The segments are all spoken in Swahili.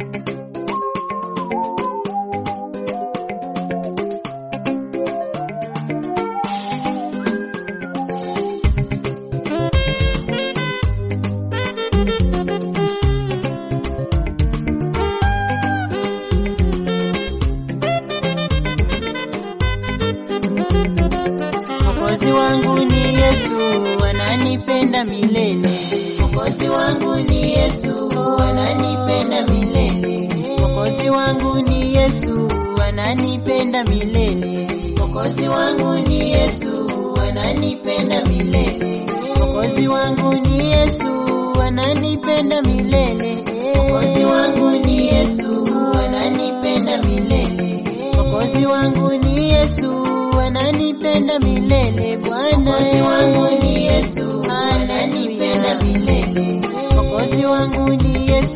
Mwokozi wangu ni Yesu, ananipenda milele. Mwokozi wangu ni Yesu, ananipenda milele. Mwokozi wangu ni Yesu, ananipenda milele. Mwokozi wangu ni Yesu, ananipenda milele. Mwokozi wangu ni Yesu, ananipenda milele. Mwokozi wangu ni Yesu, ananipenda milele. Mwokozi wangu ni Yesu, ananipenda milele. Bwana wangu ni Yesu, ananipenda milele. Mwokozi wangu ni Yesu,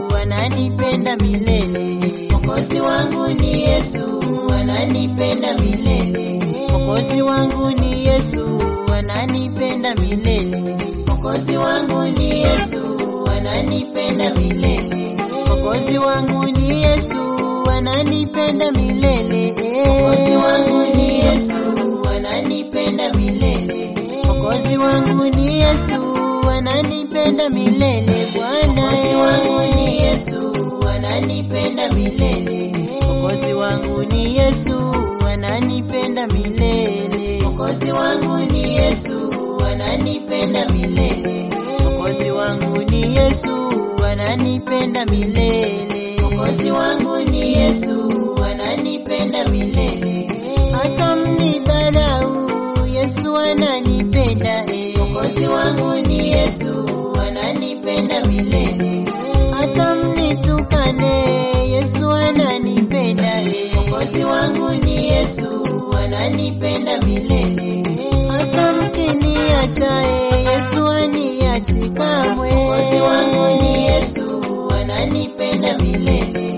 ananipenda milele. Mwokozi wangu ni Yesu, ananipenda milele. Mwokozi wangu ni Yesu, ananipenda milele. Mwokozi wangu ni Yesu, ananipenda milele. Mwokozi wangu ni Yesu, ananipenda milele. Mwokozi wangu ni Yesu, ananipenda milele. Mwokozi wangu ni Yesu, ananipenda milele. Bwana wangu ni Yesu, ananipenda milele. Mwokozi wangu ni Yesu, ananipenda milele. Mwokozi wangu ni Yesu, ananipenda milele. Mwokozi wangu ni Yesu, ananipenda milele. Mwokozi wangu ni Yesu, ananipenda milele. Hata mnidharau, Yesu ananipenda. Mwokozi wangu ni Yesu, ananipenda milele. Hata mnitukane, Yesu ananipenda. Mwokozi wangu ni Yesu, ananipenda milele. Hata mkiniacha, Yesu aniachi kamwe. Mwokozi wangu ni Yesu, ananipenda milele.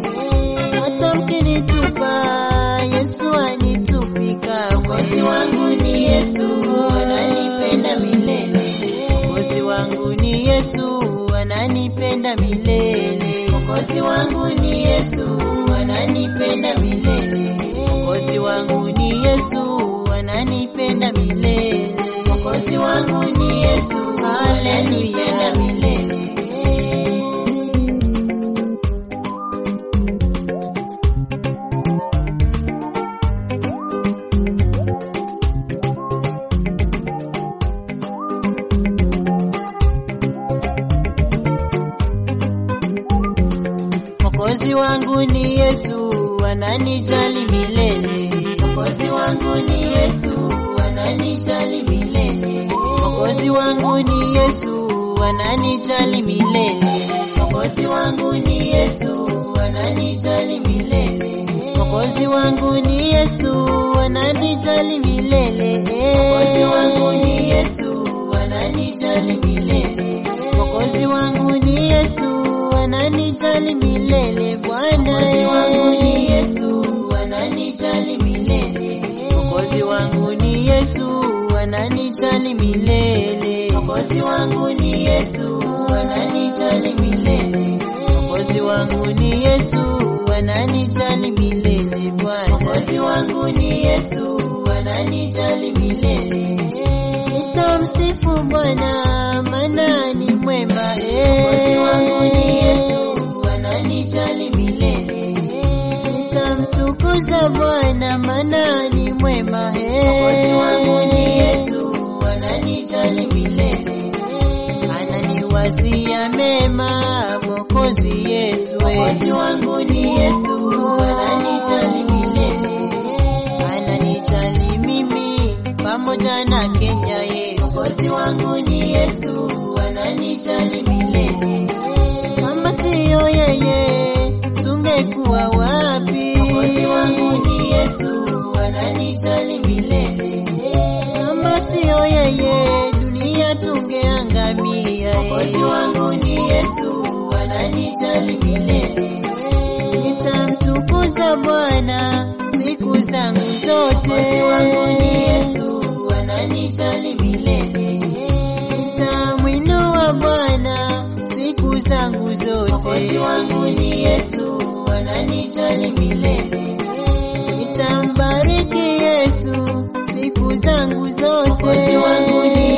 Hata mkinitupa, Yesu anitupi kamwe. Mwokozi wangu ni Yesu, ananipenda milele. Mwokozi wangu ni Yesu, ananipenda milele. Mwokozi wangu ni Yesu, ananipenda milele. Mwokozi wangu ni Yesu, ananipenda milele. Mwokozi wangu ni Yesu, ananipenda milele. Mwokozi wangu ni Yesu, ananijali milele. Mwokozi wangu ni Yesu, ananijali milele. Mwokozi wangu ni Yesu, ananijali milele. Mwokozi wangu ni Yesu, ananijali milele. Mwokozi wangu ni Yesu, ananijali milele. Mwokozi wangu ni Yesu, ananijali milele. Mwokozi wangu ni Yesu, ananijali milele. Bwana wangu ni Yesu, ananijali milele. Mwokozi wangu ni Yesu, ananijali milele. Mwokozi wangu ni Yesu, ananijali milele. Mwokozi wangu ni Yesu, ananijali milele. Bwana mwokozi wangu ni Yesu, ananijali milele. Nitamsifu Bwana, maana ni mwema. Mwokozi wangu ni Yesu, ananijali milele. Nitamtukuza Bwana, maana ni mwema. Mwokozi wangu ni Yesu, ananijali milele. Ananiwazia mema, Mwokozi Yesu. Mwokozi wangu ni Yesu, ananijali milele. Ananijali mimi pamoja na Kenya yetu. Mwokozi wangu ni Yesu, ananijali milele. Kama siyo yeye, tungekuwa wapi? Mwokozi wangu ni Yesu, ananijali milele. Kama siyo yeye, dunia tungeangamia. Mwokozi wangu ni Yesu, ananijali milele. Nitamtukuza Bwana siku zangu zote. Mwokozi wangu ni Yesu, ananijali milele. Nitamwinua Bwana siku zangu zote. Mwokozi wangu ni Yesu ananijali milele. Nitambariki Yesu siku zangu zote. Mwokozi wangu ni